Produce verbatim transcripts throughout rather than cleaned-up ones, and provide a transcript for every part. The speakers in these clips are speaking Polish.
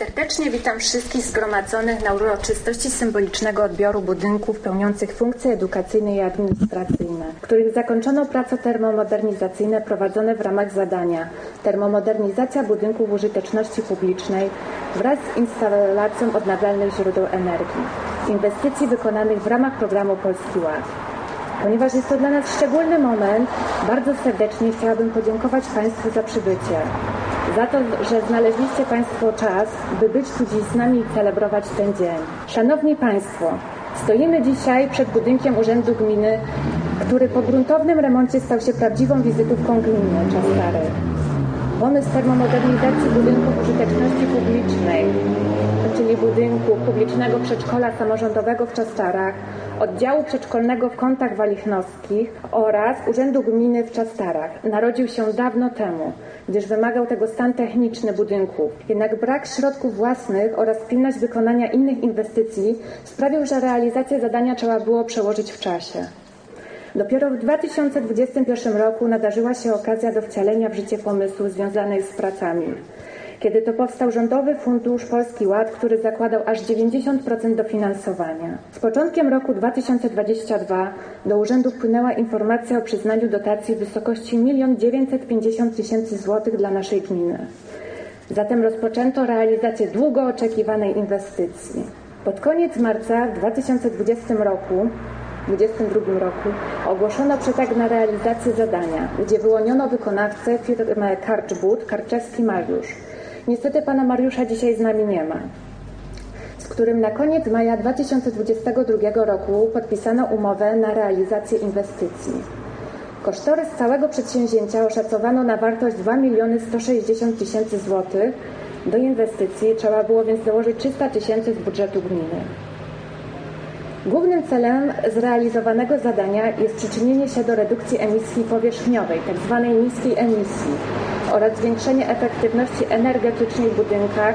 Serdecznie witam wszystkich zgromadzonych na uroczystości symbolicznego odbioru budynków pełniących funkcje edukacyjne i administracyjne, których zakończono prace termomodernizacyjne prowadzone w ramach zadania termomodernizacja budynków użyteczności publicznej wraz z instalacją odnawialnych źródeł energii, inwestycji wykonanych w ramach programu Polski Ład. Ponieważ jest to dla nas szczególny moment, bardzo serdecznie chciałabym podziękować Państwu za przybycie. Za to, że znaleźliście Państwo czas, by być tu dziś z nami i celebrować ten dzień. Szanowni Państwo, stoimy dzisiaj przed budynkiem Urzędu Gminy, który po gruntownym remoncie stał się prawdziwą wizytówką gminy Czastary. Pomysł termomodernizacji budynków użyteczności publicznej, czyli budynku publicznego przedszkola samorządowego w Czastarach, oddziału przedszkolnego w Kątach Walichnowskich oraz Urzędu Gminy w Czastarach narodził się dawno temu, gdyż wymagał tego stan techniczny budynków. Jednak brak środków własnych oraz pilność wykonania innych inwestycji sprawił, że realizację zadania trzeba było przełożyć w czasie. Dopiero w dwa tysiące dwudziestym pierwszym roku nadarzyła się okazja do wcielenia w życie pomysłu związanych z pracami. Kiedy to powstał Rządowy Fundusz Polski Ład, który zakładał aż dziewięćdziesiąt procent dofinansowania. Z początkiem roku dwa tysiące dwudziestego drugiego do urzędu wpłynęła informacja o przyznaniu dotacji w wysokości milion dziewięćset pięćdziesiąt tysięcy złotych dla naszej gminy. Zatem rozpoczęto realizację długo oczekiwanej inwestycji. Pod koniec marca w dwa tysiące dwudziestym roku W dwa tysiące dwudziestym drugim roku ogłoszono przetarg na realizację zadania, gdzie wyłoniono wykonawcę firmę Karczbud, Karczewski Mariusz. Niestety pana Mariusza dzisiaj z nami nie ma, z którym na koniec maja dwa tysiące dwudziestego drugiego roku podpisano umowę na realizację inwestycji. Kosztorys całego przedsięwzięcia oszacowano na wartość dwa miliony sto sześćdziesiąt tysięcy złotych. Do inwestycji trzeba było więc dołożyć trzysta tysięcy z budżetu gminy. Głównym celem zrealizowanego zadania jest przyczynienie się do redukcji emisji powierzchniowej, tzw. niskiej emisji, oraz zwiększenie efektywności energetycznej w budynkach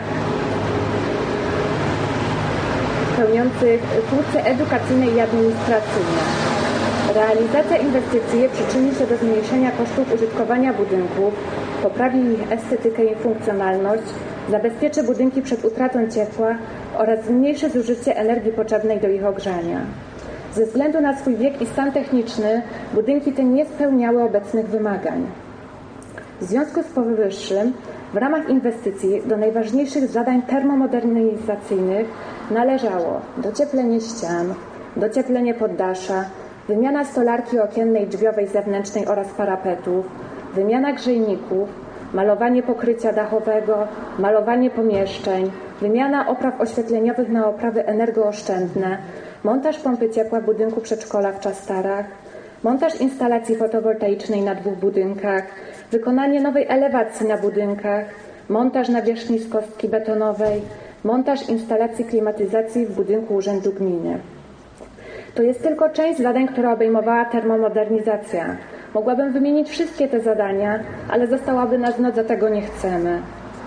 pełniących funkcje edukacyjne i administracyjne. Realizacja inwestycji przyczyni się do zmniejszenia kosztów użytkowania budynków, poprawi ich estetykę i funkcjonalność, zabezpieczy budynki przed utratą ciepła oraz zmniejszy zużycie energii potrzebnej do ich ogrzania. Ze względu na swój wiek i stan techniczny budynki te nie spełniały obecnych wymagań. W związku z powyższym w ramach inwestycji do najważniejszych zadań termomodernizacyjnych należało docieplenie ścian, docieplenie poddasza, wymiana stolarki okiennej, drzwiowej, zewnętrznej oraz parapetów, wymiana grzejników, malowanie pokrycia dachowego, malowanie pomieszczeń, wymiana opraw oświetleniowych na oprawy energooszczędne, montaż pompy ciepła w budynku przedszkola w Czastarach, montaż instalacji fotowoltaicznej na dwóch budynkach, wykonanie nowej elewacji na budynkach, montaż nawierzchni z kostki betonowej, montaż instalacji klimatyzacji w budynku Urzędu Gminy. To jest tylko część zadań, która obejmowała termomodernizacja. Mogłabym wymienić wszystkie te zadania, ale zostałaby nas noc, a tego nie chcemy.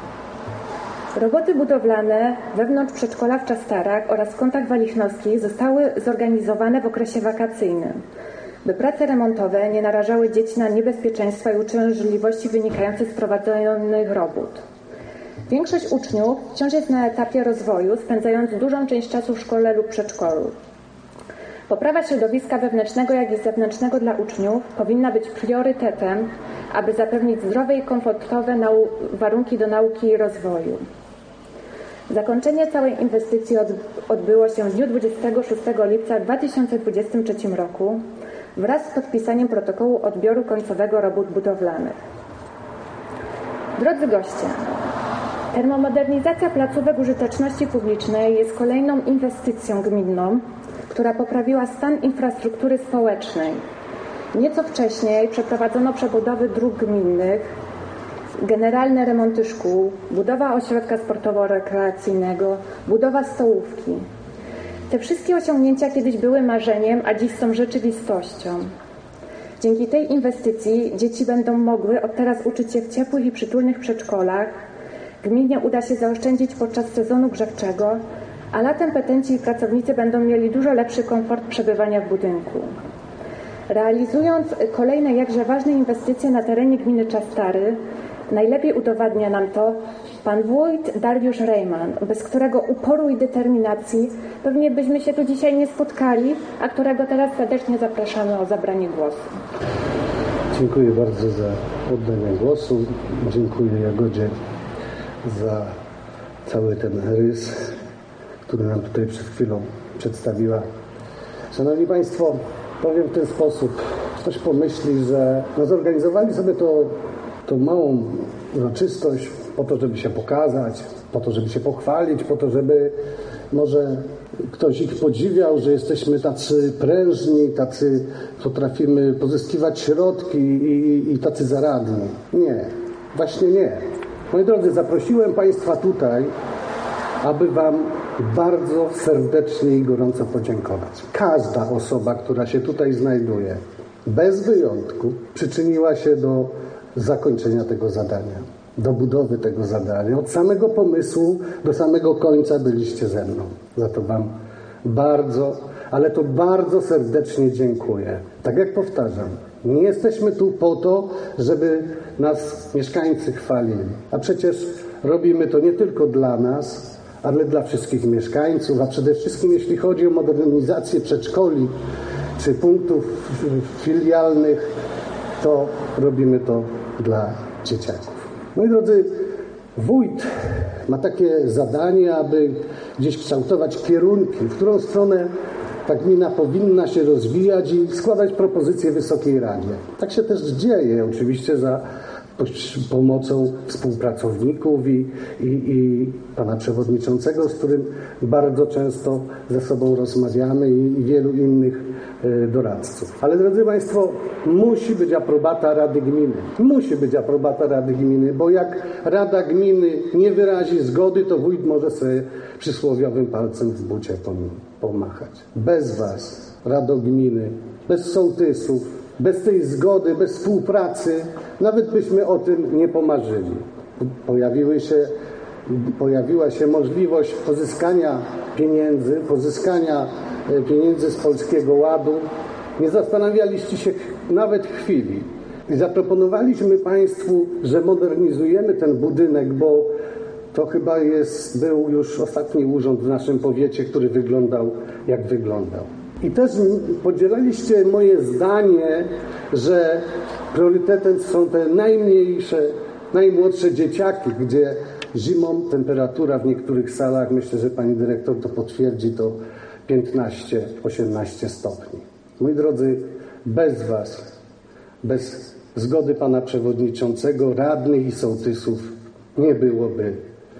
Roboty budowlane wewnątrz przedszkola w Czastarach oraz w Kątach Walichnowskich zostały zorganizowane w okresie wakacyjnym, by prace remontowe nie narażały dzieci na niebezpieczeństwa i uciążliwości wynikające z prowadzonych robót. Większość uczniów wciąż jest na etapie rozwoju, spędzając dużą część czasu w szkole lub przedszkolu. Poprawa środowiska wewnętrznego, jak i zewnętrznego dla uczniów powinna być priorytetem, aby zapewnić zdrowe i komfortowe nau- warunki do nauki i rozwoju. Zakończenie całej inwestycji od- odbyło się w dniu dwudziestego szóstego lipca dwa tysiące dwudziestym trzecim roku wraz z podpisaniem protokołu odbioru końcowego robót budowlanych. Drodzy goście, termomodernizacja placówek użyteczności publicznej jest kolejną inwestycją gminną, która poprawiła stan infrastruktury społecznej. Nieco wcześniej przeprowadzono przebudowy dróg gminnych, generalne remonty szkół, budowa ośrodka sportowo-rekreacyjnego, budowa stołówki. Te wszystkie osiągnięcia kiedyś były marzeniem, a dziś są rzeczywistością. Dzięki tej inwestycji dzieci będą mogły od teraz uczyć się w ciepłych i przytulnych przedszkolach. Gminie uda się zaoszczędzić podczas sezonu grzewczego, a latem petenci i pracownicy będą mieli dużo lepszy komfort przebywania w budynku. Realizując kolejne jakże ważne inwestycje na terenie gminy Czastary, najlepiej udowadnia nam to pan wójt Dariusz Rejman, bez którego uporu i determinacji pewnie byśmy się tu dzisiaj nie spotkali, a którego teraz serdecznie zapraszamy o zabranie głosu. Dziękuję bardzo za oddanie głosu. Dziękuję Jagodzie za cały ten rys, który nam tutaj przed chwilą przedstawiła. Szanowni Państwo, powiem w ten sposób. Ktoś pomyśli, że no zorganizowali sobie to, tą małą uroczystość po to, żeby się pokazać, po to, żeby się pochwalić, po to, żeby może ktoś ich podziwiał, że jesteśmy tacy prężni, tacy potrafimy pozyskiwać środki i, i, i tacy zaradni. Nie, właśnie nie. Moi drodzy, zaprosiłem Państwa tutaj, aby Wam bardzo serdecznie i gorąco podziękować. Każda osoba, która się tutaj znajduje, bez wyjątku, przyczyniła się do zakończenia tego zadania, do budowy tego zadania. Od samego pomysłu do samego końca byliście ze mną. Za to Wam bardzo, ale to bardzo serdecznie dziękuję. Tak jak powtarzam, nie jesteśmy tu po to, żeby nas mieszkańcy chwalili. A przecież robimy to nie tylko dla nas, ale dla wszystkich mieszkańców, a przede wszystkim jeśli chodzi o modernizację przedszkoli czy punktów filialnych, to robimy to dla dzieciaków. Moi drodzy, wójt ma takie zadanie, aby gdzieś kształtować kierunki, w którą stronę ta gmina powinna się rozwijać i składać propozycje Wysokiej Radzie. Tak się też dzieje, oczywiście za pomocą współpracowników i, i, i pana przewodniczącego, z którym bardzo często ze sobą rozmawiamy i, i wielu innych y, doradców. Ale drodzy Państwo, musi być aprobata Rady Gminy. Musi być aprobata Rady Gminy, bo jak Rada Gminy nie wyrazi zgody, to wójt może sobie przysłowiowym palcem w bucie pomachać. Bez Was, Rado Gminy, bez sołtysów, bez tej zgody, bez współpracy, nawet byśmy o tym nie pomarzyli. Pojawiły się, pojawiła się możliwość pozyskania pieniędzy, pozyskania pieniędzy z Polskiego Ładu. Nie zastanawialiście się nawet chwili. I zaproponowaliśmy Państwu, że modernizujemy ten budynek, bo to chyba jest, był już ostatni urząd w naszym powiecie, który wyglądał jak wyglądał. I też podzielaliście moje zdanie, że priorytetem są te najmniejsze, najmłodsze dzieciaki, gdzie zimą temperatura w niektórych salach, myślę, że pani dyrektor to potwierdzi, to piętnaście osiemnaście stopni. Moi drodzy, bez Was, bez zgody pana przewodniczącego, radnych i sołtysów nie byłoby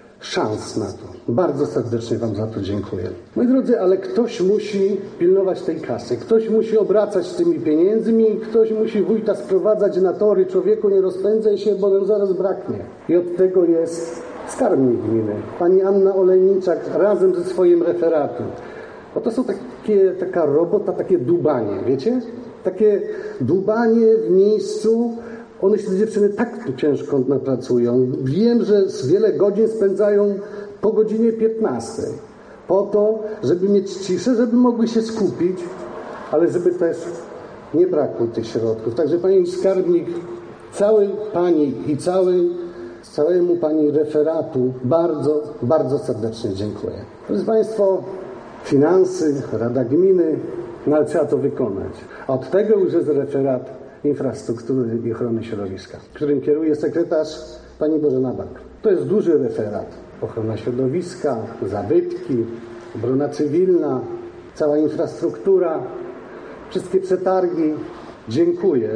szans na to. Bardzo serdecznie Wam za to dziękuję. Moi drodzy, ale ktoś musi pilnować tej kasy, ktoś musi obracać tymi pieniędzmi, ktoś musi wójta sprowadzać na tory. Człowieku, nie rozpędzaj się, bo nam zaraz braknie. I od tego jest skarbnik gminy, pani Anna Olejniczak razem ze swoim referatem. Bo to są takie, taka robota, takie dłubanie, wiecie? Takie dłubanie w miejscu. One się, te dziewczyny, tak tu ciężko napracują. Wiem, że wiele godzin spędzają po godzinie piętnastej. Po to, żeby mieć ciszę, żeby mogły się skupić, ale żeby też nie brakło tych środków. Także pani skarbnik, całej pani i całej, całemu pani referatu bardzo, bardzo serdecznie dziękuję. Drodzy Państwo, finanse, Rada Gminy, no ale trzeba to wykonać. A od tego już jest referat Infrastruktury i Ochrony Środowiska, którym kieruje sekretarz pani Bożena Bak. To jest duży referat. Ochrona środowiska, zabytki, obrona cywilna, cała infrastruktura, wszystkie przetargi. Dziękuję,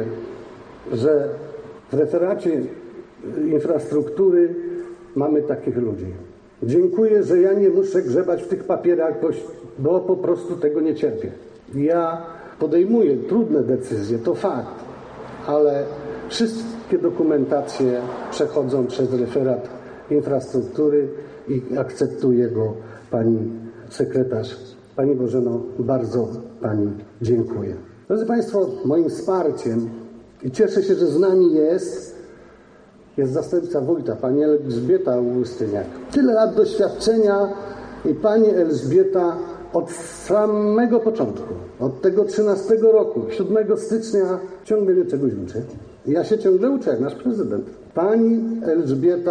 że w referacie infrastruktury mamy takich ludzi. Dziękuję, że ja nie muszę grzebać w tych papierach, bo po prostu tego nie cierpię. Ja podejmuję trudne decyzje, to fakt, ale wszystkie dokumentacje przechodzą przez referat infrastruktury i akceptuje go pani sekretarz. Pani Bożeno, bardzo Pani dziękuję. Drodzy Państwo, moim wsparciem, i cieszę się, że z nami jest, jest zastępca wójta, pani Elżbieta Łustyniak. Tyle lat doświadczenia i pani Elżbieta od samego początku, od tego trzynastego roku, siódmego stycznia, ciągle mnie czegoś uczy. Ja się ciągle uczę, jak nasz prezydent. Pani Elżbieta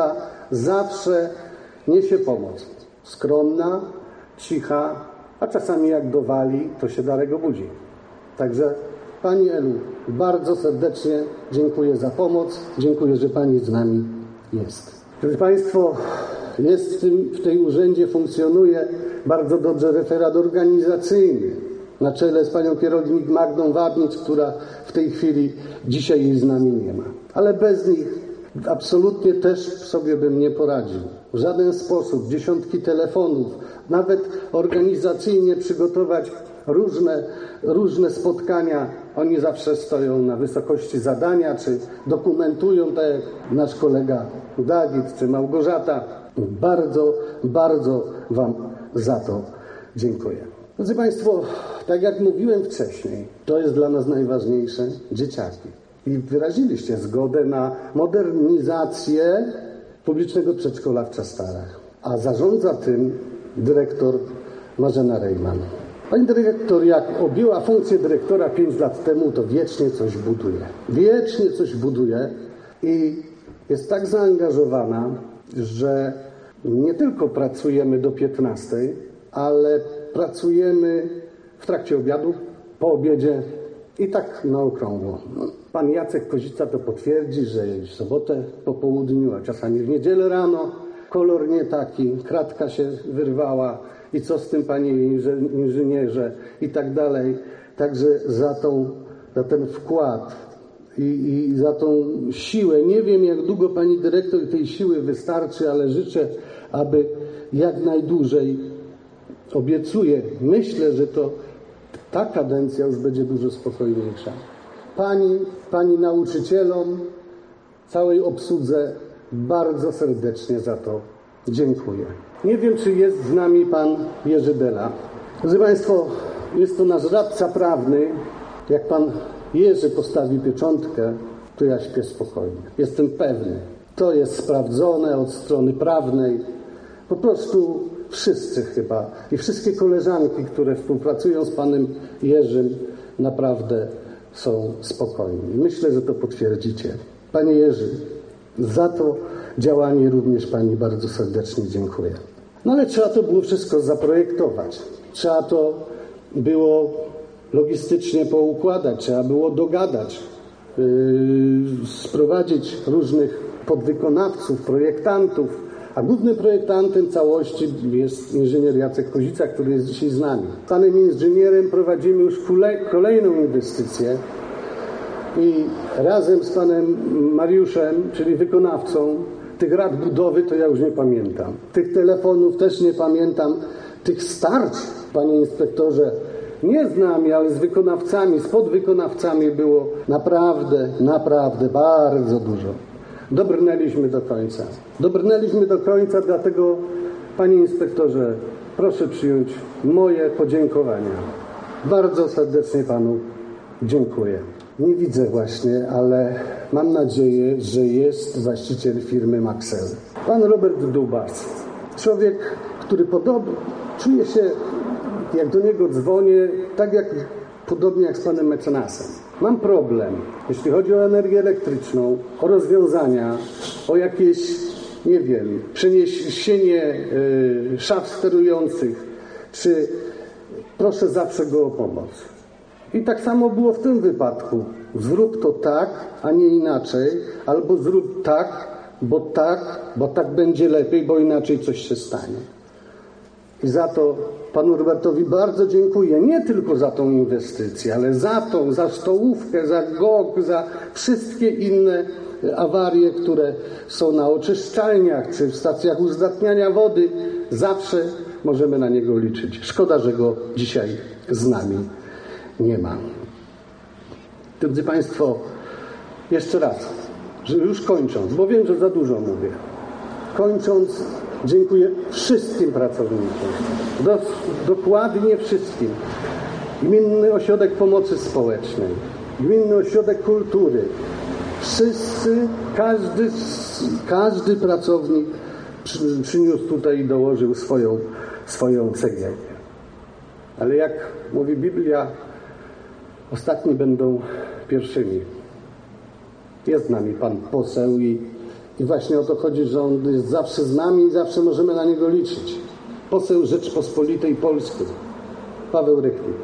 zawsze niesie pomoc. Skromna, cicha, a czasami jak dowali, to się Darek obudzi. Także Pani Elu, bardzo serdecznie dziękuję za pomoc. Dziękuję, że Pani z nami jest. Drodzy Państwo, jest w, tym, w tej urzędzie, funkcjonuje bardzo dobrze referat organizacyjny na czele z Panią kierownik Magdą Wabnicz, która w tej chwili dzisiaj jej z nami nie ma. Ale bez nich absolutnie też sobie bym nie poradził. W żaden sposób. Dziesiątki telefonów, nawet organizacyjnie przygotować różne, różne spotkania. Oni zawsze stoją na wysokości zadania, czy dokumentują, tak jak nasz kolega Dawid, czy Małgorzata. Bardzo, bardzo Wam za to dziękuję. Drodzy Państwo, tak jak mówiłem wcześniej, to jest dla nas najważniejsze, dzieciaki. I wyraziliście zgodę na modernizację publicznego przedszkola w Czastarach. A zarządza tym dyrektor Marzena Rejman. Pani dyrektor, jak objęła funkcję dyrektora pięć lat temu, to wiecznie coś buduje. Wiecznie coś buduje i jest tak zaangażowana, że nie tylko pracujemy do piętnastej, ale pracujemy w trakcie obiadu, po obiedzie i tak na okrągło. Pan Jacek Kozica to potwierdzi, że w sobotę po południu, a czasami w niedzielę rano, kolor nie taki, kratka się wyrwała i co z tym, panie inżynierze i tak dalej. Także za, tą, za ten wkład i, i za tą siłę, nie wiem jak długo pani dyrektor tej siły wystarczy, ale życzę, aby jak najdłużej, obiecuję, myślę, że to ta kadencja już będzie dużo spokojniejsza. Pani, pani nauczycielom, całej obsłudze bardzo serdecznie za to dziękuję. Nie wiem, czy jest z nami pan Jerzy Dela. Drodzy Państwo, jest to nasz radca prawny. Jak pan Jerzy postawi pieczątkę, to ja śpię spokojnie. Jestem pewny. To jest sprawdzone od strony prawnej. Po prostu wszyscy chyba i wszystkie koleżanki, które współpracują z panem Jerzym, naprawdę są spokojni. Myślę, że to potwierdzicie. Panie Jerzy, za to działanie również pani bardzo serdecznie dziękuję. No ale trzeba to było wszystko zaprojektować. Trzeba to było logistycznie poukładać, trzeba było dogadać, yy, sprowadzić różnych podwykonawców, projektantów, a głównym projektantem całości jest inżynier Jacek Kozica, który jest dzisiaj z nami. Z panem inżynierem prowadzimy już kolejną inwestycję i razem z panem Mariuszem, czyli wykonawcą, tych rad budowy to ja już nie pamiętam. Tych telefonów też nie pamiętam. Tych starć, panie inspektorze, nie z nami, ale z wykonawcami, z podwykonawcami było naprawdę, naprawdę bardzo dużo. Dobrnęliśmy do końca. Dobrnęliśmy do końca, dlatego, panie inspektorze, proszę przyjąć moje podziękowania. Bardzo serdecznie panu dziękuję. Nie widzę właśnie, ale mam nadzieję, że jest właściciel firmy Maxel. Pan Robert Dubas. Człowiek, który podobnie czuje się, jak do niego dzwonię, tak jak podobnie jak z panem mecenasem. Mam problem, jeśli chodzi o energię elektryczną, o rozwiązania, o jakieś, nie wiem, przeniesienie y, szaf sterujących, czy proszę zawsze go o pomoc. I tak samo było w tym wypadku. Zrób to tak, a nie inaczej, albo zrób tak, bo tak, bo tak będzie lepiej, bo inaczej coś się stanie. I za to panu Robertowi bardzo dziękuję. Nie tylko za tą inwestycję, ale za tą, za stołówkę, za gok, za wszystkie inne awarie, które są na oczyszczalniach czy w stacjach uzdatniania wody. Zawsze możemy na niego liczyć. Szkoda, że go dzisiaj z nami nie ma. Drodzy Państwo, jeszcze raz, że już kończąc, bo wiem, że za dużo mówię. Kończąc, dziękuję wszystkim pracownikom. Do, dokładnie wszystkim. Gminny Ośrodek Pomocy Społecznej, Gminny Ośrodek Kultury. Wszyscy, każdy, każdy pracownik przy, przyniósł tutaj i dołożył swoją, swoją cegiełkę. Ale jak mówi Biblia, ostatni będą pierwszymi. Jest z nami pan poseł i I właśnie o to chodzi, że on jest zawsze z nami i zawsze możemy na niego liczyć. Poseł Rzeczypospolitej Polskiej, Paweł Rychlik.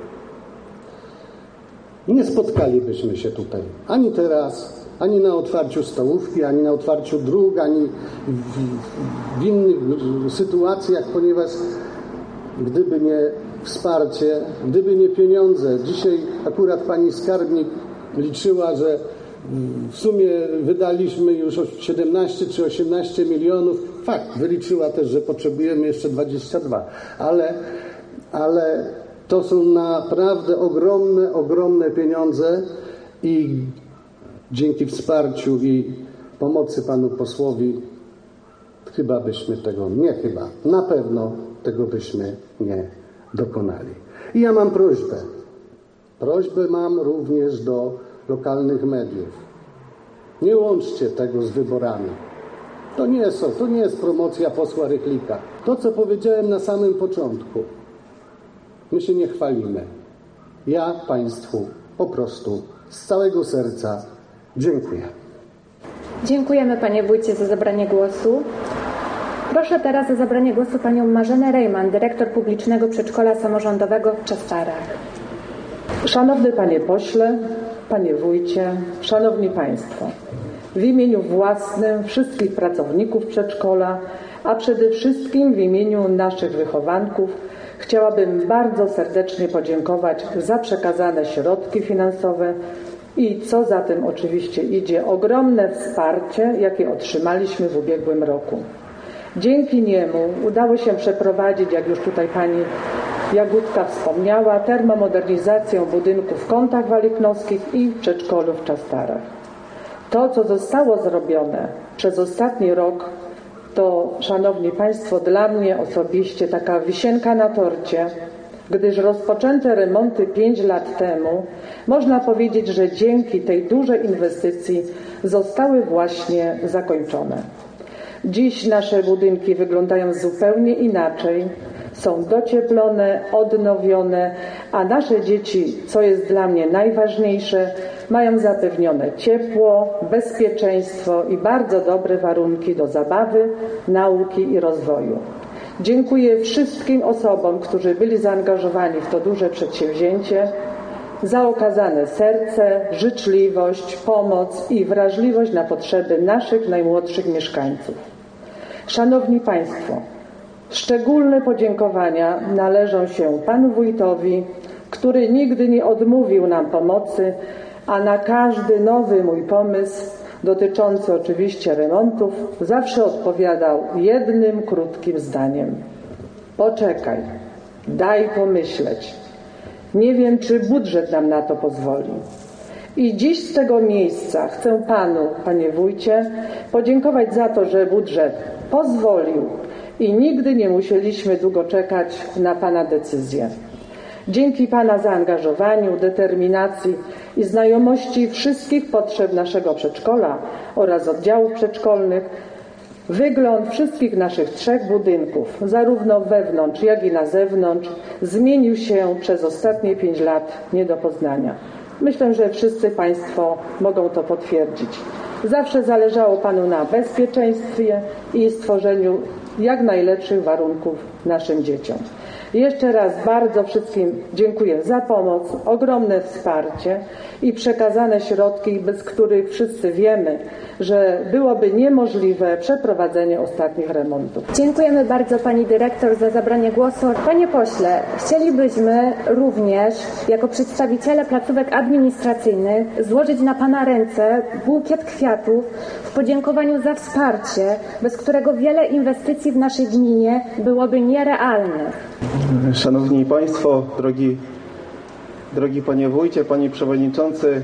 Nie spotkalibyśmy się tutaj ani teraz, ani na otwarciu stołówki, ani na otwarciu dróg, ani w, w innych sytuacjach, ponieważ gdyby nie wsparcie, gdyby nie pieniądze, dzisiaj akurat pani skarbnik liczyła, że w sumie wydaliśmy już siedemnaście czy osiemnaście milionów. Fakt, wyliczyła też, że potrzebujemy jeszcze dwadzieścia dwa, ale, ale to są naprawdę ogromne, ogromne pieniądze i dzięki wsparciu i pomocy panu posłowi chyba byśmy tego, nie chyba, na pewno tego byśmy nie dokonali. I ja mam prośbę. Prośbę mam również do lokalnych mediów. Nie łączcie tego z wyborami. To nie są, to nie jest promocja posła Rychlika. To, co powiedziałem na samym początku. My się nie chwalimy. Ja państwu po prostu z całego serca dziękuję. Dziękujemy panie wójcie za zabranie głosu. Proszę teraz o zabranie głosu panią Marzenę Rejman, dyrektor publicznego przedszkola samorządowego w Czastarach. Szanowny panie pośle, panie wójcie, szanowni państwo. W imieniu własnym wszystkich pracowników przedszkola, a przede wszystkim w imieniu naszych wychowanków chciałabym bardzo serdecznie podziękować za przekazane środki finansowe i co za tym oczywiście idzie, ogromne wsparcie, jakie otrzymaliśmy w ubiegłym roku. Dzięki niemu udało się przeprowadzić, jak już tutaj pani Jagódka wspomniała, termomodernizację budynków w Kątach Waliknowskich i w przedszkolu w Czastarach. To, co zostało zrobione przez ostatni rok, to, szanowni państwo, dla mnie osobiście taka wisienka na torcie, gdyż rozpoczęte remonty pięć lat temu, można powiedzieć, że dzięki tej dużej inwestycji zostały właśnie zakończone. Dziś nasze budynki wyglądają zupełnie inaczej, są docieplone, odnowione, a nasze dzieci, co jest dla mnie najważniejsze, mają zapewnione ciepło, bezpieczeństwo i bardzo dobre warunki do zabawy, nauki i rozwoju. Dziękuję wszystkim osobom, którzy byli zaangażowani w to duże przedsięwzięcie, za okazane serce, życzliwość, pomoc i wrażliwość na potrzeby naszych najmłodszych mieszkańców. Szanowni państwo, szczególne podziękowania należą się panu wójtowi, który nigdy nie odmówił nam pomocy, a na każdy nowy mój pomysł, dotyczący oczywiście remontów, zawsze odpowiadał jednym krótkim zdaniem. Poczekaj, daj pomyśleć. Nie wiem, czy budżet nam na to pozwoli. I dziś z tego miejsca chcę panu, panie wójcie, podziękować za to, że budżet pozwolił i nigdy nie musieliśmy długo czekać na pana decyzję. Dzięki pana zaangażowaniu, determinacji i znajomości wszystkich potrzeb naszego przedszkola oraz oddziałów przedszkolnych wygląd wszystkich naszych trzech budynków, zarówno wewnątrz, jak i na zewnątrz, zmienił się przez ostatnie pięć lat nie do poznania. Myślę, że wszyscy państwo mogą to potwierdzić. Zawsze zależało panu na bezpieczeństwie i stworzeniu jak najlepszych warunków naszym dzieciom. Jeszcze raz bardzo wszystkim dziękuję za pomoc, ogromne wsparcie i przekazane środki, bez których wszyscy wiemy, że byłoby niemożliwe przeprowadzenie ostatnich remontów. Dziękujemy bardzo pani dyrektor za zabranie głosu. Panie pośle, chcielibyśmy również jako przedstawiciele placówek administracyjnych złożyć na pana ręce bukiet kwiatów w podziękowaniu za wsparcie, bez którego wiele inwestycji w naszej gminie byłoby nierealnych. Szanowni państwo, drogi, drogi panie wójcie, panie przewodniczący,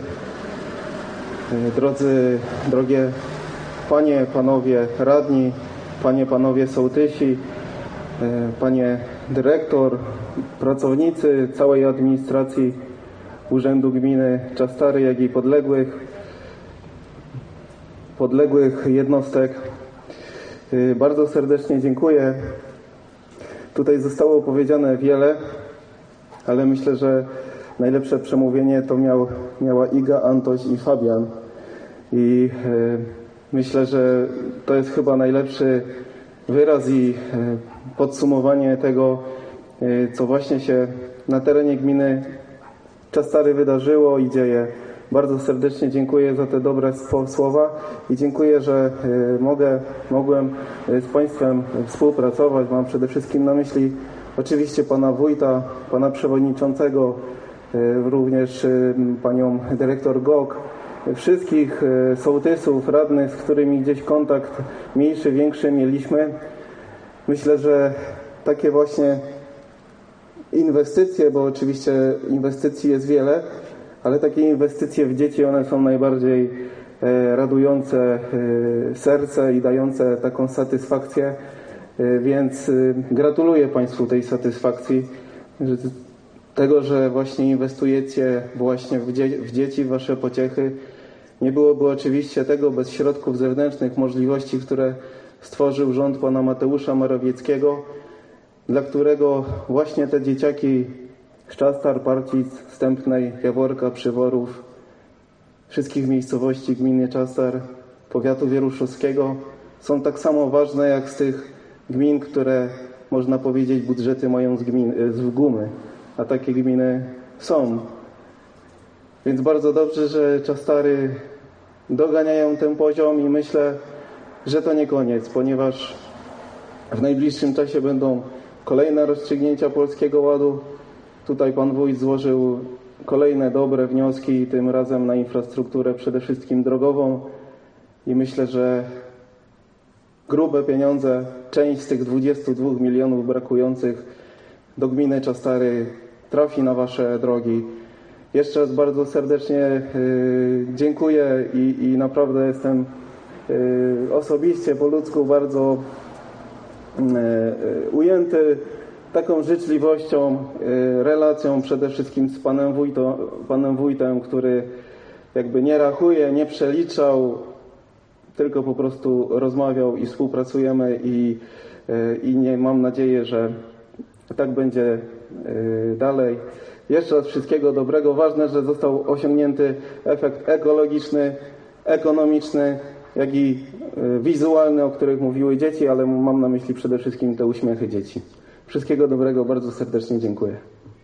drodzy, drogie panie, panowie radni, panie, panowie sołtysi, panie dyrektor, pracownicy całej administracji Urzędu Gminy Czastary, jak i podległych, podległych jednostek. Bardzo serdecznie dziękuję. Tutaj zostało powiedziane wiele, ale myślę, że najlepsze przemówienie to miał, miała Iga, Antoś i Fabian. I Myślę, że to jest chyba najlepszy wyraz i podsumowanie tego, co właśnie się na terenie gminy Czastary wydarzyło i dzieje. Bardzo serdecznie dziękuję za te dobre słowa i dziękuję, że mogę, mogłem z Państwem współpracować. Mam przede wszystkim na myśli oczywiście Pana Wójta, Pana Przewodniczącego, również Panią Dyrektor Gok, wszystkich sołtysów, radnych, z którymi gdzieś kontakt mniejszy, większy mieliśmy. Myślę, że takie właśnie inwestycje, bo oczywiście inwestycji jest wiele, ale takie inwestycje w dzieci, one są najbardziej radujące serce i dające taką satysfakcję, więc gratuluję Państwu tej satysfakcji, tego, że właśnie inwestujecie właśnie w, dzie w dzieci, w Wasze pociechy. Nie byłoby oczywiście tego bez środków zewnętrznych, możliwości, które stworzył rząd Pana Mateusza Morawieckiego, dla którego właśnie te dzieciaki z Czastar, Parcic, Stępnej, Jaworka, Przyworów, wszystkich miejscowości gminy Czastar, powiatu wieruszowskiego są tak samo ważne jak z tych gmin, które można powiedzieć budżety mają z, gmin, z gumy, a takie gminy są. Więc bardzo dobrze, że Czastary doganiają ten poziom i myślę, że to nie koniec, ponieważ w najbliższym czasie będą kolejne rozstrzygnięcia Polskiego Ładu. Tutaj Pan Wójt złożył kolejne dobre wnioski, tym razem na infrastrukturę przede wszystkim drogową i myślę, że grube pieniądze, część z tych dwudziestu dwóch milionów brakujących do gminy Czastary trafi na Wasze drogi. Jeszcze raz bardzo serdecznie y, dziękuję i, i naprawdę jestem y, osobiście po ludzku bardzo y, y, ujęty taką życzliwością, y, relacją przede wszystkim z panem, wójto, panem wójtem, który jakby nie rachuje, nie przeliczał, tylko po prostu rozmawiał i współpracujemy i, y, i nie, mam nadzieję, że tak będzie y, dalej. Jeszcze raz wszystkiego dobrego. Ważne, że został osiągnięty efekt ekologiczny, ekonomiczny, jak i wizualny, o których mówiły dzieci, ale mam na myśli przede wszystkim te uśmiechy dzieci. Wszystkiego dobrego, bardzo serdecznie dziękuję.